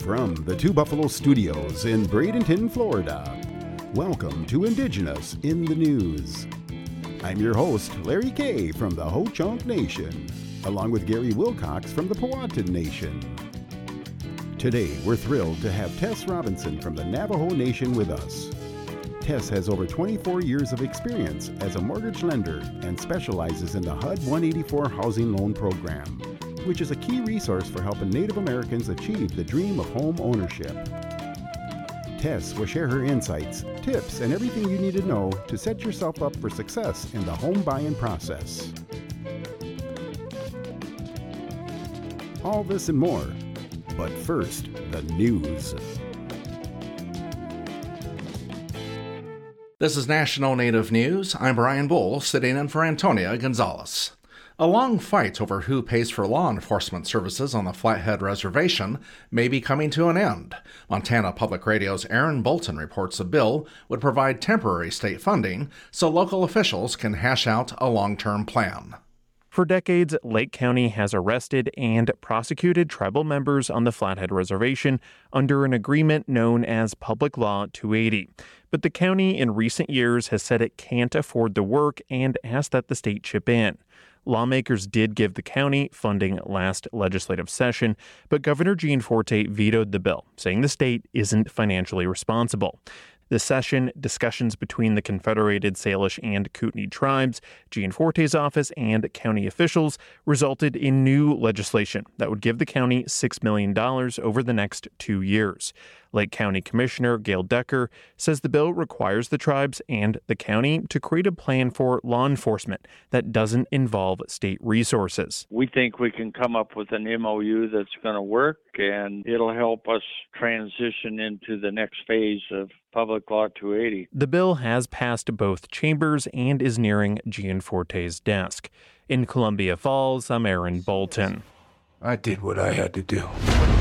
From the Two Buffalo Studios in Bradenton, Florida, welcome to Indigenous in the News. I'm your host, Larry Kay from the Ho-Chunk Nation, along with Gary Wilcox from the Powhatan Nation. Today, we're thrilled to have Tess Robinson from the Navajo Nation with us. Tess has over 24 years of experience as a mortgage lender and specializes in the HUD 184 housing loan program, which is a key resource for helping Native Americans achieve the dream of home ownership. Tess will share her insights, tips, and everything you need to know to set yourself up for success in the home buying process. All this and more. But first, the news. This is National Native News. I'm Brian Bull, sitting in for Antonia Gonzalez. A long fight over who pays for law enforcement services on the Flathead Reservation may be coming to an end. Montana Public Radio's Aaron Bolton reports a bill would provide temporary state funding so local officials can hash out a long-term plan. For decades, Lake County has arrested and prosecuted tribal members on the Flathead Reservation under an agreement known as Public Law 280. But the county in recent years has said it can't afford the work and asked that the state chip in. Lawmakers did give the county funding last legislative session, but Governor Gianforte vetoed the bill, saying the state isn't financially responsible. This session, discussions between the Confederated Salish and Kootenai tribes, Gianforte's office, and county officials resulted in new legislation that would give the county $6 million over the next 2 years. Lake County Commissioner Gail Decker says the bill requires the tribes and the county to create a plan for law enforcement that doesn't involve state resources. We think we can come up with an MOU that's going to work, and it'll help us transition into the next phase of Public Law 280. The bill has passed both chambers and is nearing Gianforte's desk. In Columbia Falls, I'm Aaron Bolton. I did what I had to do.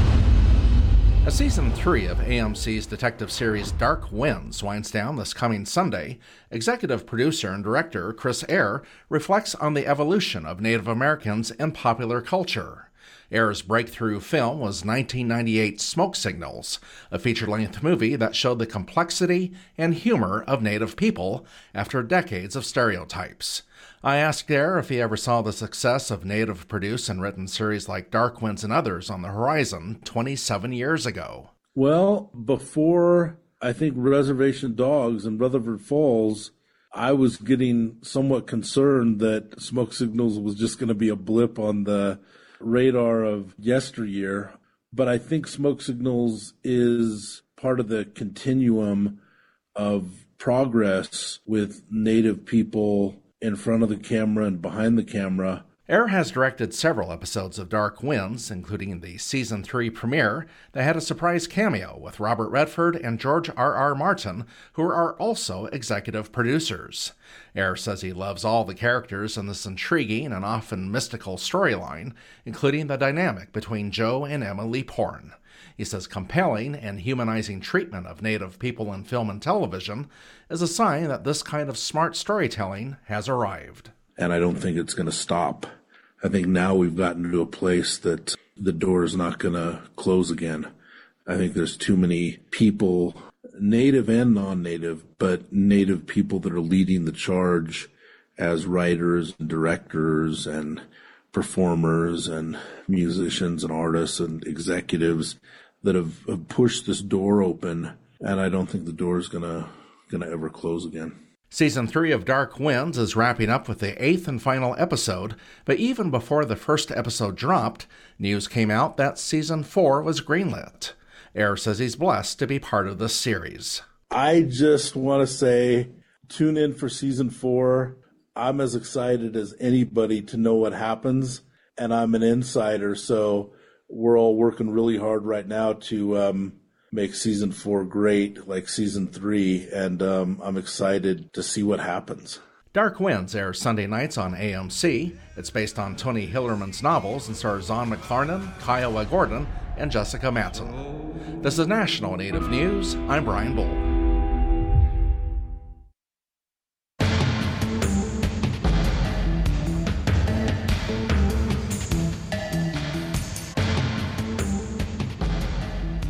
As Season 3 of AMC's detective series Dark Winds winds down this coming Sunday, executive producer and director Chris Eyre reflects on the evolution of Native Americans in popular culture. Eyre's breakthrough film was 1998's Smoke Signals, a feature-length movie that showed the complexity and humor of Native people after decades of stereotypes. I asked Eyre if he ever saw the success of Native-produced and written series like Dark Winds and others on the horizon 27 years ago. Well, before, I think, Reservation Dogs in Rutherford Falls, I was getting somewhat concerned that Smoke Signals was just going to be a blip on the radar of yesteryear. But I think Smoke Signals is part of the continuum of progress with Native people in front of the camera and behind the camera. Eyre has directed several episodes of Dark Winds, including the Season 3 premiere that had a surprise cameo with Robert Redford and George R.R. Martin, who are also executive producers. Eyre says he loves all the characters in this intriguing and often mystical storyline, including the dynamic between Joe and Emily Porn. He says compelling and humanizing treatment of Native people in film and television is a sign that this kind of smart storytelling has arrived. And I don't think it's going to stop. I think now we've gotten to a place that the door is not going to close again. I think there's too many people, Native and non-Native, but Native people that are leading the charge as writers and directors and performers and musicians and artists and executives that have pushed this door open, and I don't think the door is gonna ever close again. Season 3 of Dark Winds is wrapping up with the 8th and final episode, but even before the first episode dropped, news came out that Season 4 was greenlit. Eyre says he's blessed to be part of this series. I just want to say, tune in for Season 4. I'm as excited as anybody to know what happens, and I'm an insider, so we're all working really hard right now to make Season 4 great, like Season 3, and I'm excited to see what happens. Dark Winds airs Sunday nights on AMC. It's based on Tony Hillerman's novels and stars Zahn McClarnon, Kiowa Gordon, and Jessica Matson. This is National Native News. I'm Brian Bull.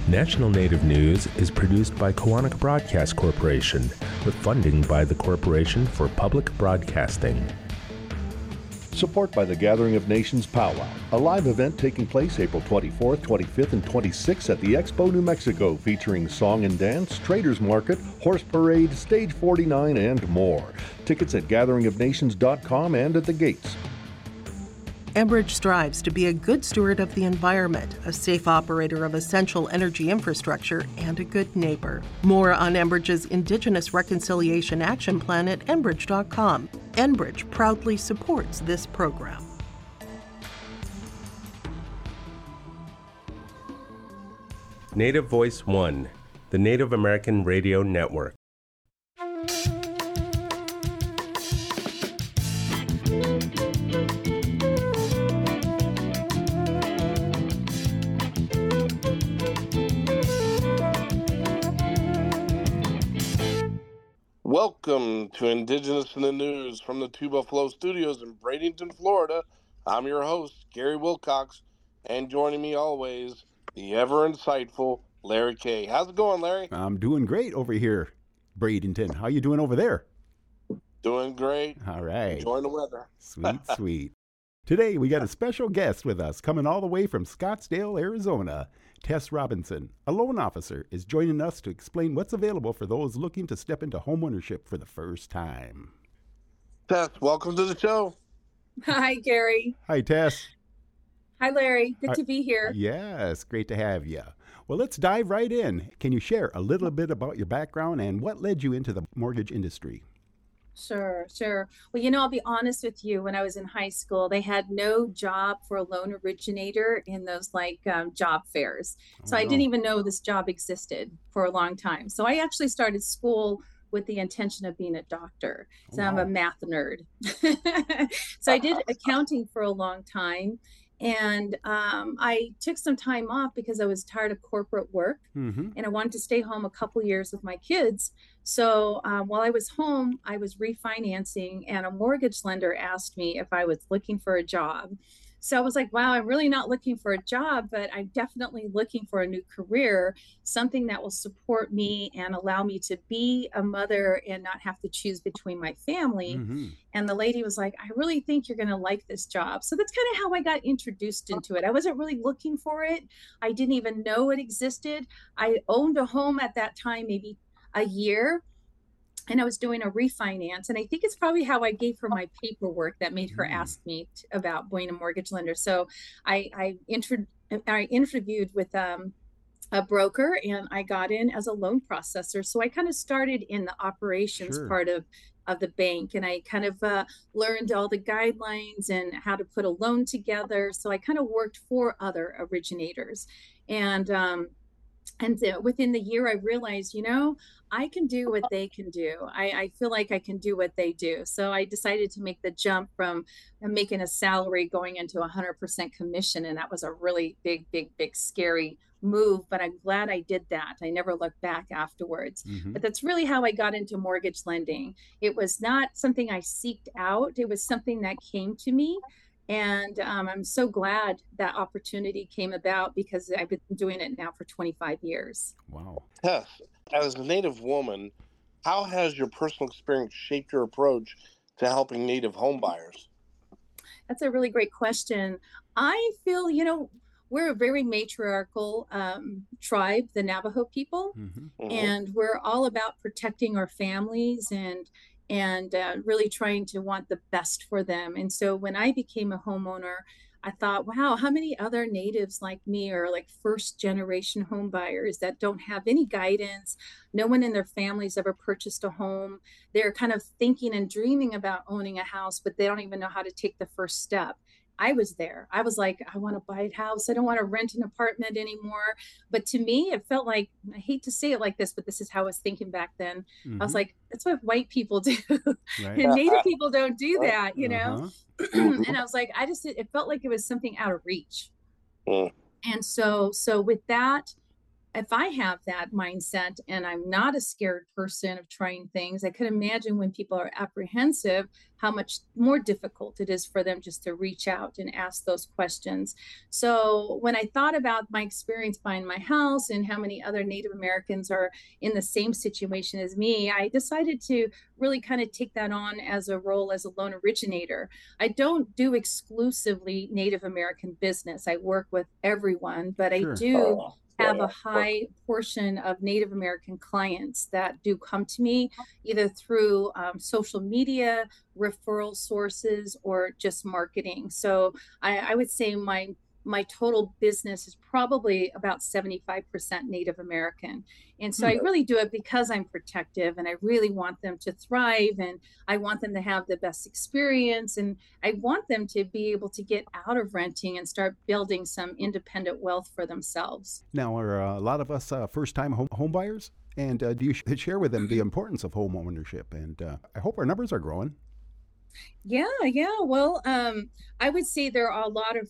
National Native News is produced by Kawanak Broadcast Corporation with funding by the Corporation for Public Broadcasting. Support by the Gathering of Nations Powwow, a live event taking place April 24th, 25th, and 26th at the Expo New Mexico, featuring song and dance, traders market, horse parade, stage 49, and more. Tickets at gatheringofnations.com and at the gates. Enbridge strives to be a good steward of the environment, a safe operator of essential energy infrastructure, and a good neighbor. More on Enbridge's Indigenous Reconciliation Action Plan at Enbridge.com. Enbridge proudly supports this program. Native Voice One, the Native American Radio Network. Welcome to Indigenous in the News from the Two Buffalo Studios in Bradenton, Florida. I'm your host, Gary Wilcox, and joining me always, the ever insightful Larry Kay. How's it going, Larry? I'm doing great over here, Bradenton. How you doing over there? Doing great. All right. Enjoying the weather. Sweet, sweet. Today, we got a special guest with us coming all the way from Scottsdale, Arizona. Tess Robinson, a loan officer, is joining us to explain what's available for those looking to step into homeownership for the first time. Tess, welcome to the show. Hi, Gary. Hi, Tess. Hi, Larry. Good to be here. Yes, great to have you. Well, let's dive right in. Can you share a little bit about your background and what led you into the mortgage industry? Sure. Well, I'll be honest with you. When I was in high school, they had no job for a loan originator in those job fairs. So I didn't even know this job existed for a long time. So I actually started school with the intention of being a doctor. So I'm a math nerd. So I did accounting for a long time. And I took some time off because I was tired of corporate work and I wanted to stay home a couple years with my kids. So while I was home, I was refinancing and a mortgage lender asked me if I was looking for a job. So I was like, wow, I'm really not looking for a job, but I'm definitely looking for a new career, something that will support me and allow me to be a mother and not have to choose between my family. And the lady was like, I really think you're going to like this job. So that's kind of how I got introduced into it. I wasn't really looking for it. I didn't even know it existed. I owned a home at that time, maybe a year. And I was doing a refinance. And I think it's probably how I gave her my paperwork that made her ask me about being a mortgage lender. So I interviewed with a broker and I got in as a loan processor. So I kind of started in the operations part of the bank. And I kind of learned all the guidelines and how to put a loan together. So I kind of worked for other originators. And within the year, I realized, I can do what they can do. I feel like I can do what they do. So I decided to make the jump from making a salary going into 100% commission. And that was a really big, scary move. But I'm glad I did that. I never looked back afterwards. But that's really how I got into mortgage lending. It was not something I seeked out. It was something that came to me. And I'm so glad that opportunity came about because I've been doing it now for 25 years. Wow. Tess, as a Native woman, how has your personal experience shaped your approach to helping Native home buyers? That's a really great question. I feel, we're a very matriarchal tribe, the Navajo people, and we're all about protecting our families and really trying to want the best for them. And so when I became a homeowner, I thought, wow, how many other natives like me are like first generation home buyers that don't have any guidance? No one in their families ever purchased a home. They're kind of thinking and dreaming about owning a house, but they don't even know how to take the first step. I was there. I was like, I want to buy a house. I don't want to rent an apartment anymore. But to me, it felt like, I hate to say it like this, but this is how I was thinking back then. I was like, that's what white people do. And Native people don't do that, And I was like, it felt like it was something out of reach. And so with that, if I have that mindset and I'm not a scared person of trying things, I could imagine when people are apprehensive, how much more difficult it is for them just to reach out and ask those questions. So when I thought about my experience buying my house and how many other Native Americans are in the same situation as me, I decided to really kind of take that on as a role as a loan originator. I don't do exclusively Native American business. I work with everyone, but I do have a high portion of Native American clients that do come to me either through social media, referral sources, or just marketing. So I would say my total business is probably about 75% Native American. And so I really do it because I'm protective and I really want them to thrive and I want them to have the best experience and I want them to be able to get out of renting and start building some independent wealth for themselves. Now, are a lot of us first-time home buyers? And do you share with them the importance of home ownership? And I hope our numbers are growing. Yeah. Well, I would say there are a lot of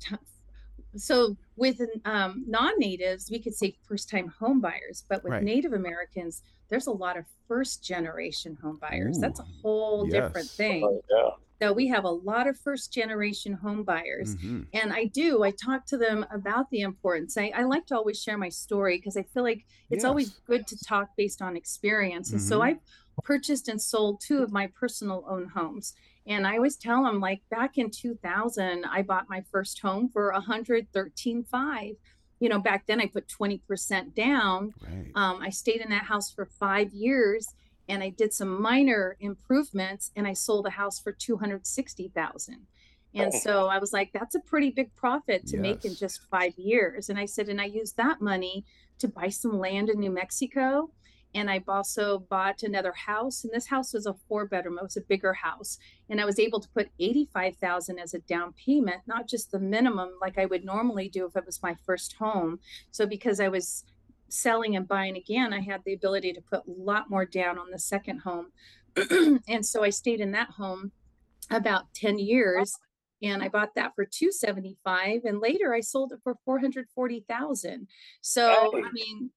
so with non-natives, we could say first-time home buyers, but with Native Americans, there's a lot of first-generation home buyers. That's a whole different thing. So we have a lot of first-generation home buyers. And I talk to them about the importance. I like to always share my story because I feel like it's always good to talk based on experience. And so I've purchased and sold 2 of my personal owned homes. And I always tell them, like, back in 2000, I bought my first home for $113,500. You know, back then I put 20% down. I stayed in that house for 5 years and I did some minor improvements and I sold a house for $260,000. And so I was like, that's a pretty big profit to make in just 5 years. And I said, and I used that money to buy some land in New Mexico. And I also bought another house, and this house was a 4-bedroom. It was a bigger house, and I was able to put $85,000 as a down payment, not just the minimum like I would normally do if it was my first home. So because I was selling and buying again, I had the ability to put a lot more down on the second home. And so I stayed in that home about 10 years, and I bought that for $275,000, and later I sold it for $440,000. So I mean.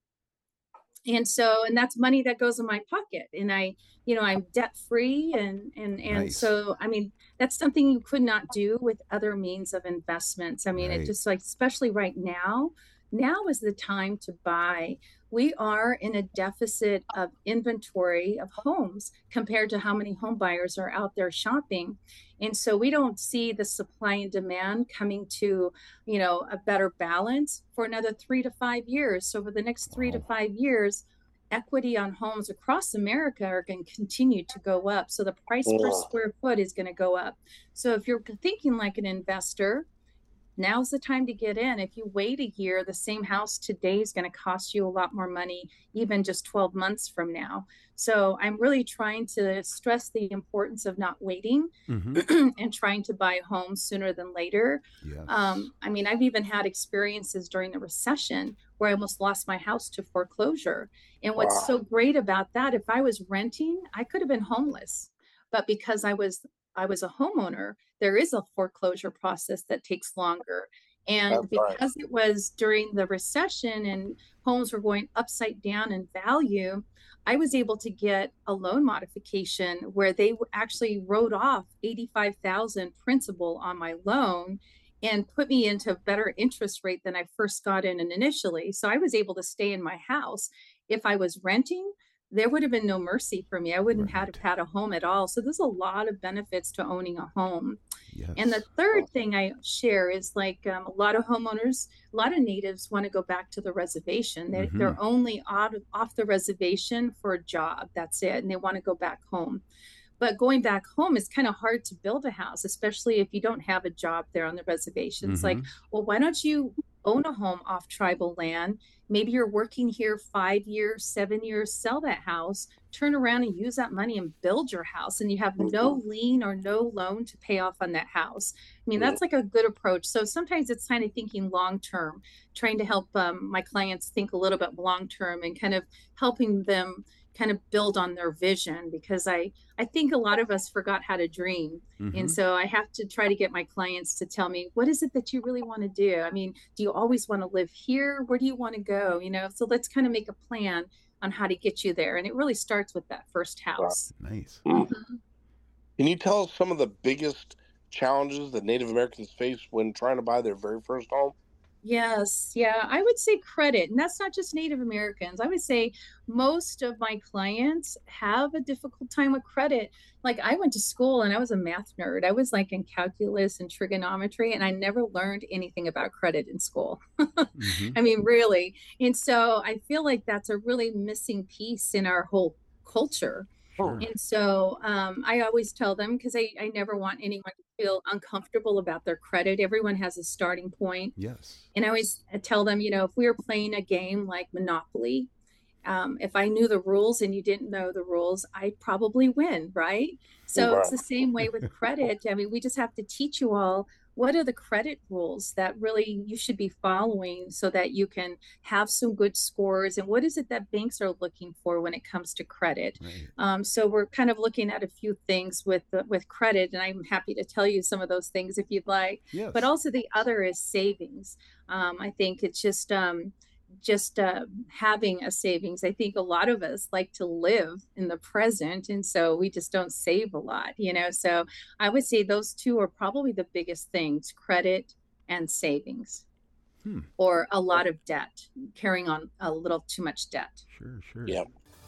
And that's money that goes in my pocket, and I'm debt free. And so, I mean, that's something you could not do with other means of investments. I mean, it just like, especially right now is the time to buy. We are in a deficit of inventory of homes compared to how many home buyers are out there shopping. And so we don't see the supply and demand coming to, a better balance for another 3 to 5 years. So for the next 3 to 5 years, equity on homes across America are going to continue to go up. So the price per square foot is going to go up. So if you're thinking like an investor, now's the time to get in. If you wait a year, the same house today is going to cost you a lot more money, even just 12 months from now. So I'm really trying to stress the importance of not waiting and trying to buy homes sooner than later. I mean, I've even had experiences during the recession where I almost lost my house to foreclosure. And what's so great about that, if I was renting, I could have been homeless. But because I was a homeowner, there is a foreclosure process that takes longer. And because it was during the recession and homes were going upside down in value, I was able to get a loan modification where they actually wrote off $85,000 principal on my loan and put me into a better interest rate than I first got in initially. So I was able to stay in my house. If I was renting, there would have been no mercy for me. I wouldn't have had a home at all. So there's a lot of benefits to owning a home. And the third thing I share is like a lot of homeowners, a lot of natives want to go back to the reservation. They're only off the reservation for a job. That's it. And they want to go back home. But going back home is kind of hard to build a house, especially if you don't have a job there on the reservation. It's like, well, why don't you own a home off tribal land? Maybe you're working here 5 years, 7 years, sell that house, turn around and use that money and build your house. And you have no lien or no loan to pay off on that house. I mean, that's like a good approach. So sometimes it's kind of thinking long-term, trying to help my clients think a little bit long-term and kind of helping them, kind of build on their vision, because I think a lot of us forgot how to dream. And so I have to try to get my clients to tell me, what is it that you really want to do? I mean, do you always want to live here? Where do you want to go? So let's kind of make a plan on how to get you there. And it really starts with that first house. Nice. Can you tell us some of the biggest challenges that Native Americans face when trying to buy their very first home? Yes. Yeah. I would say credit. And that's not just Native Americans. I would say most of my clients have a difficult time with credit. Like, I went to school and I was a math nerd. I was like in calculus and trigonometry, and I never learned anything about credit in school. I mean, really. And so I feel like that's a really missing piece in our whole culture. And so I always tell them, because I never want anyone to feel uncomfortable about their credit. Everyone has a starting point. Yes. And I always tell them, if we were playing a game like Monopoly, if I knew the rules and you didn't know the rules, I'd probably win, right? So it's the same way with credit. I mean, we just have to teach you all, what are the credit rules that really you should be following so that you can have some good scores? And what is it that banks are looking for when it comes to credit? Right. So we're kind of looking at a few things with credit, and I'm happy to tell you some of those things if you'd like. Yes. But also the other is savings. I think it's just having a savings. I think a lot of us like to live in the present, and so we just don't save a lot, so I would say those two are probably the biggest things: credit and savings. Or a lot of debt, carrying on a little too much debt. Sure. Yeah.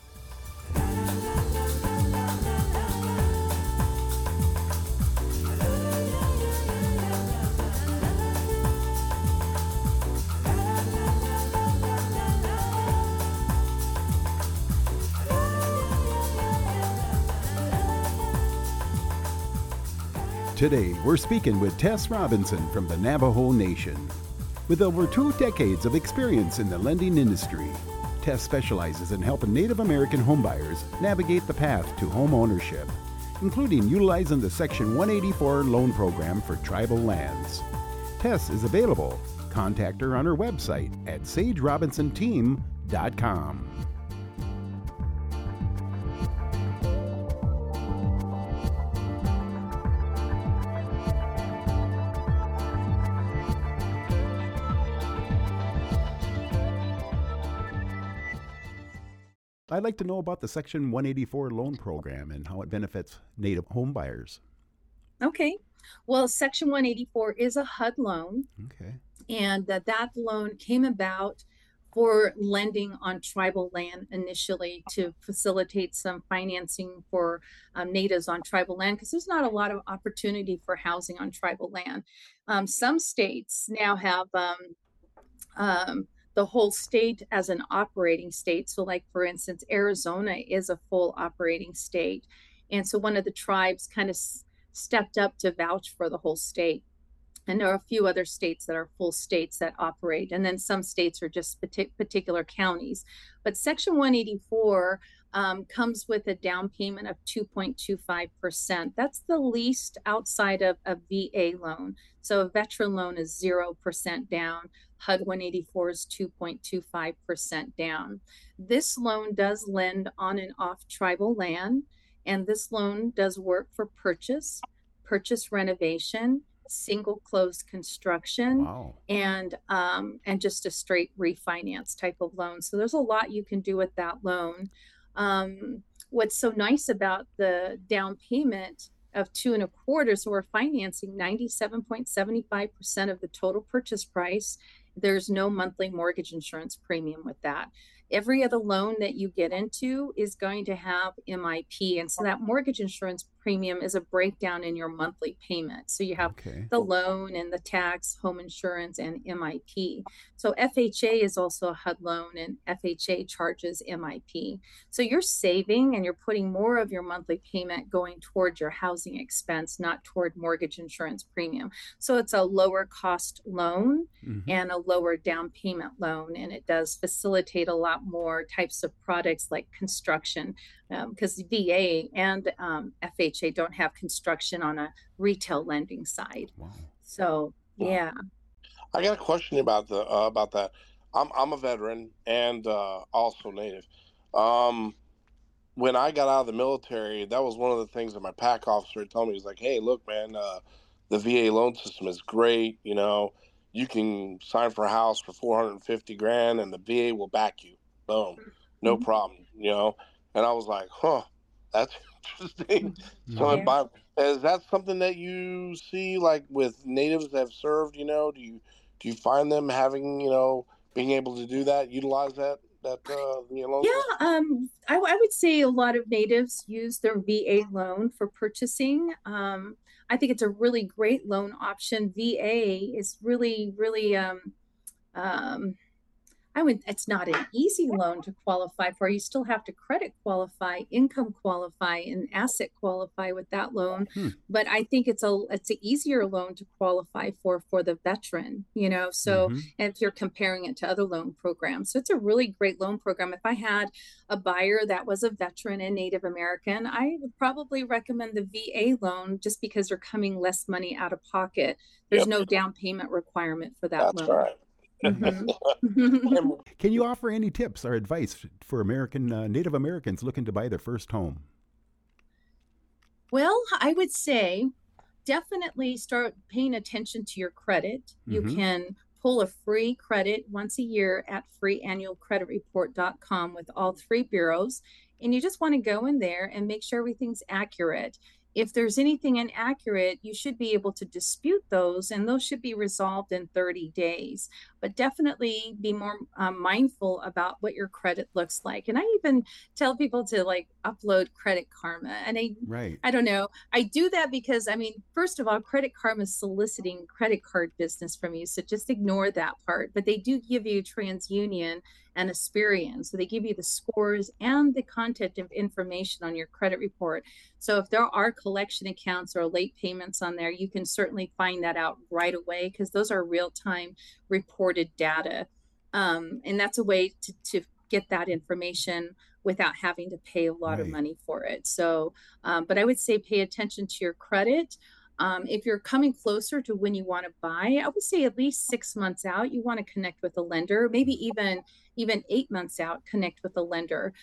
Today, we're speaking with Tess Robinson from the Navajo Nation. With over 2 decades of experience in the lending industry, Tess specializes in helping Native American homebuyers navigate the path to home ownership, including utilizing the Section 184 loan program for tribal lands. Tess is available. Contact her on her website at sagerobinson.team.com. I'd like to know about the Section 184 loan program and how it benefits Native home buyers. Okay. Well, Section 184 is a HUD loan. Okay. And that loan came about for lending on tribal land initially, to facilitate some financing for natives on tribal land, because there's not a lot of opportunity for housing on tribal land. Some states now have the whole state as an operating state. So like, for instance, Arizona is a full operating state. And so one of the tribes kind of stepped up to vouch for the whole state. And there are a few other states that are full states that operate. And then some states are just particular counties. But Section 184 comes with a down payment of 2.25%. That's the least outside of a VA loan. So a veteran loan is 0% down. HUD 184 is 2.25% down. This loan does lend on and off tribal land, and this loan does work for purchase renovation, single closed construction, and just a straight refinance type of loan. So there's a lot you can do with that loan. What's so nice about the down payment of 2.25%, so we're financing 97.75% of the total purchase price. There's no monthly mortgage insurance premium with that. Every other loan that you get into is going to have MIP. And so that mortgage insurance premium is a breakdown in your monthly payment. So you have the loan and the tax, home insurance, and MIP. So FHA is also a HUD loan, and FHA charges MIP. So you're saving and you're putting more of your monthly payment going toward your housing expense, not toward mortgage insurance premium. So it's a lower cost loan and a lower down payment loan. And it does facilitate a lot more types of products like construction, because VA and FHA don't have construction on a retail lending side. So yeah. I got a question about that. I'm a veteran and also Native. when I got out of the military, that was one of the things that my PAC officer told me. He's like, hey, look, man, the VA loan system is great. You know, you can sign for a house for $450,000 and the VA will back you. Boom. No problem. You know? And I was like, huh, that's interesting. So is that something that you see like with natives that have served, you know, do you find them having, you know, being able to do that, utilize that VA loan? I would say a lot of natives use their VA loan for purchasing. I think it's a really great loan option. VA is really, really it's not an easy loan to qualify for. You still have to credit qualify, income qualify, and asset qualify with that loan. But I think it's an easier loan to qualify for the veteran, you know, so and if you're comparing it to other loan programs. So it's a really great loan program. If I had a buyer that was a veteran and Native American, I would probably recommend the VA loan just because they're coming less money out of pocket. There's no down payment requirement for that loan. Right. Can you offer any tips or advice for Native Americans looking to buy their first home? Well, I would say definitely start paying attention to your credit. You can pull a free credit once a year at freeannualcreditreport.com with all 3 bureaus. And you just want to go in there and make sure everything's accurate. If there's anything inaccurate, you should be able to dispute those, and those should be resolved in 30 days. But definitely be more mindful about what your credit looks like. And I even tell people to like upload Credit Karma. And I don't know. I do that because, I mean, first of all, Credit Karma is soliciting credit card business from you. So just ignore that part. But they do give you TransUnion and Experian. So they give you the scores and the content of information on your credit report. So if there are collection accounts or late payments on there, you can certainly find that out right away because those are real-time reported data. And that's a way to get that information without having to pay a lot of money for it. So, but I would say pay attention to your credit. If you're coming closer to when you want to buy, I would say at least 6 months out, you want to connect with a lender, maybe even 8 months out, connect with a lender.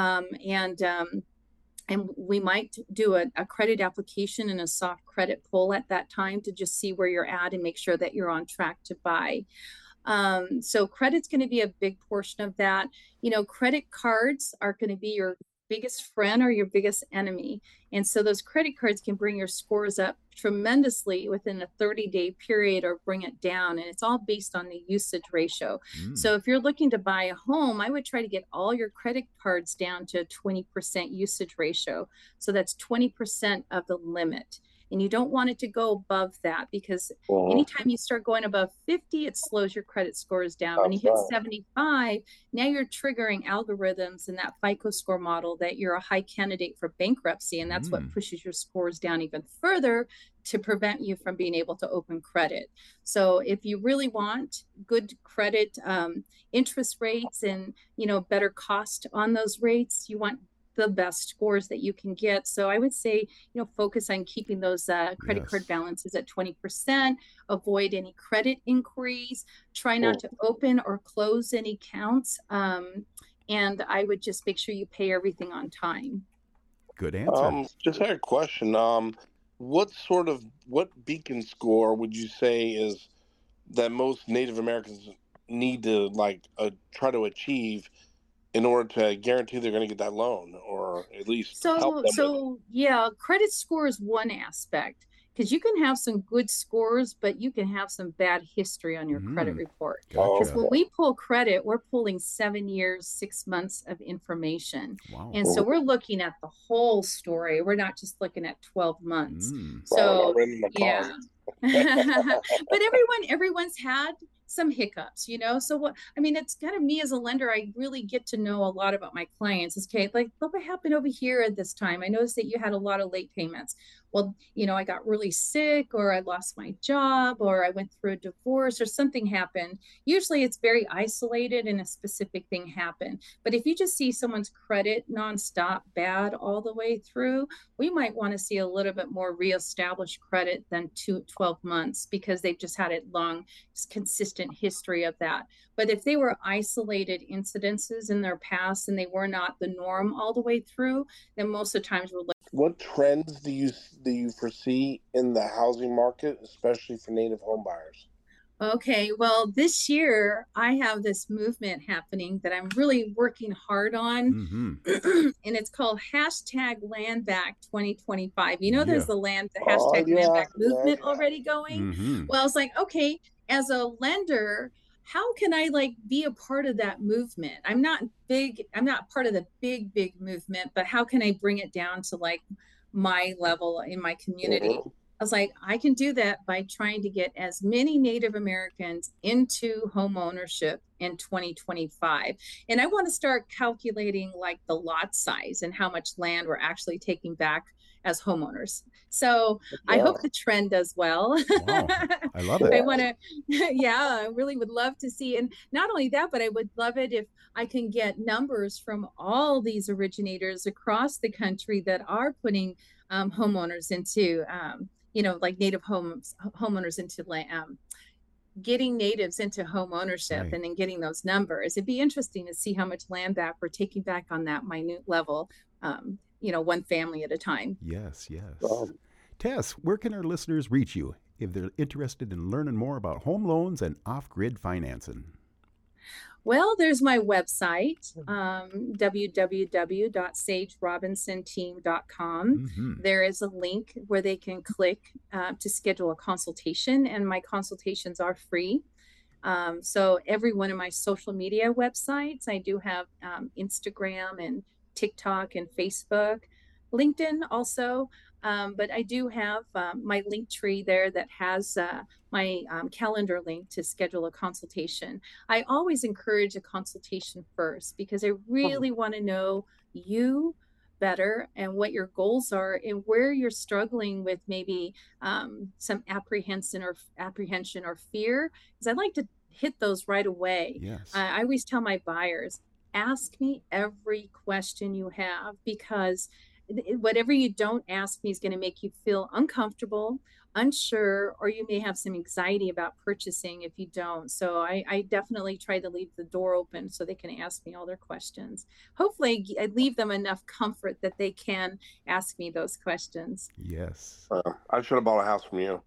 And we might do a credit application and a soft credit pull at that time to just see where you're at and make sure that you're on track to buy. So credit's going to be a big portion of that. You know, credit cards are going to be your biggest friend or your biggest enemy. And so those credit cards can bring your scores up tremendously within a 30-day period or bring it down. And it's all based on the usage ratio. So if you're looking to buy a home, I would try to get all your credit cards down to 20% usage ratio. So that's 20% of the limit. And you don't want it to go above that because anytime you start going above 50, it slows your credit scores down. When you hit 75, now you're triggering algorithms in that FICO score model that you're a high candidate for bankruptcy. And that's what pushes your scores down even further to prevent you from being able to open credit. So if you really want good credit interest rates and, you know, better cost on those rates, you want the best scores that you can get. So I would say, you know, focus on keeping those credit card balances at 20%, avoid any credit inquiries, try not to open or close any accounts. And I would just make sure you pay everything on time. Good answer. Just had a question. What beacon score would you say is that most Native Americans need to try to achieve in order to guarantee they're going to get that loan, or at least help them credit score is one aspect, because you can have some good scores, but you can have some bad history on your credit report. Because when we pull credit, we're pulling 7 years, 6 months of information. And so we're looking at the whole story. We're not just looking at 12 months. So, but everyone's had some hiccups, you know? So it's kind of me as a lender, I really get to know a lot about my clients. It's okay, like, look what happened over here at this time. I noticed that you had a lot of late payments. Well, you know, I got really sick, or I lost my job, or I went through a divorce, or something happened. Usually it's very isolated and a specific thing happened. But if you just see someone's credit nonstop bad all the way through, we might want to see a little bit more reestablished credit than 12 months, because they've just had it long, consistent consistent history of that. But if they were isolated incidences in their past and they were not the norm all the way through, then most of the times we're looking. What trends do you foresee in the housing market, especially for native home buyers? Okay, well, this year I have this movement happening that I'm really working hard on, and it's called #LandBack 2025. You know, there's the #LandBack movement already going. Well, I was like, okay, as a lender, how can I be a part of that movement? I'm not part of the big movement, but how can I bring it down to my level in my community? I was like, I can do that by trying to get as many Native Americans into home ownership in 2025. And I want to start calculating the lot size and how much land we're actually taking back as homeowners. So I hope the trend does well. Wow, I love it. I want to, I really would love to see. And not only that, but I would love it if I can get numbers from all these originators across the country that are putting homeowners into, native homeowners into getting natives into home ownership, right, and then getting those numbers. It'd be interesting to see how much land back we're taking back on that minute level, one family at a time. Yes. Tess, where can our listeners reach you if they're interested in learning more about home loans and off-grid financing? Well, there's my website, www.sagerobinson.com. There is a link where they can click to schedule a consultation, and my consultations are free. So every one of my social media websites, I do have Instagram and TikTok and Facebook, LinkedIn also. But I do have my link tree there that has my calendar link to schedule a consultation. I always encourage a consultation first because I really want to know you better and what your goals are and where you're struggling with maybe some apprehension or fear, because I'd like to hit those right away. Yes. I always tell my buyers, ask me every question you have, because whatever you don't ask me is going to make you feel uncomfortable, unsure, or you may have some anxiety about purchasing if you don't. So I definitely try to leave the door open so they can ask me all their questions. Hopefully I leave them enough comfort that they can ask me those questions. Yes. I should have bought a house from you.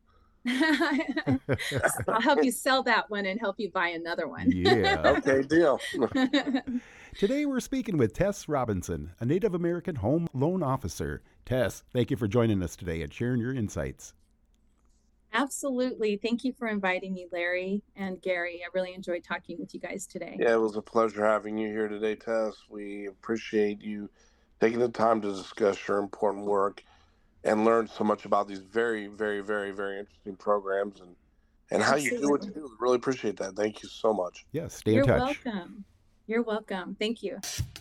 I'll help you sell that one and help you buy another one. Yeah. Okay, deal. Today we're speaking with Tess Robinson, a Native American home loan officer. Tess, thank you for joining us today and sharing your insights. Absolutely. Thank you for inviting me, Larry and Gary. I really enjoyed talking with you guys today. Yeah, it was a pleasure having you here today, Tess. We appreciate you taking the time to discuss your important work and learn so much about these very, very, very, very interesting programs and how you do what you do. We really appreciate that. Thank you so much. Yes, stay in touch. You're welcome. You're welcome. Thank you.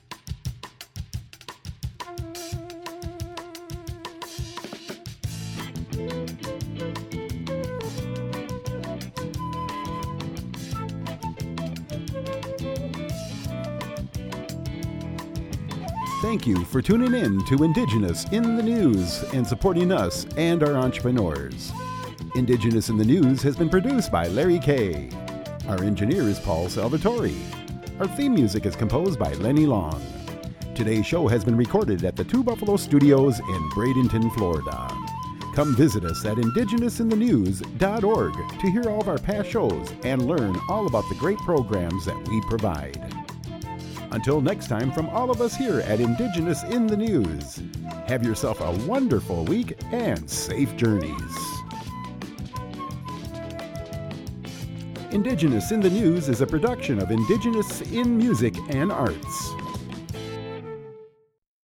Thank you for tuning in to Indigenous in the News and supporting us and our entrepreneurs. Indigenous in the News has been produced by Larry Kay. Our engineer is Paul Salvatore. Our theme music is composed by Lenny Long. Today's show has been recorded at the Two Buffalo Studios in Bradenton, Florida. Come visit us at indigenousinthenews.org to hear all of our past shows and learn all about the great programs that we provide. Until next time, from all of us here at Indigenous in the News, have yourself a wonderful week and safe journeys. Indigenous in the News is a production of Indigenous in Music and Arts.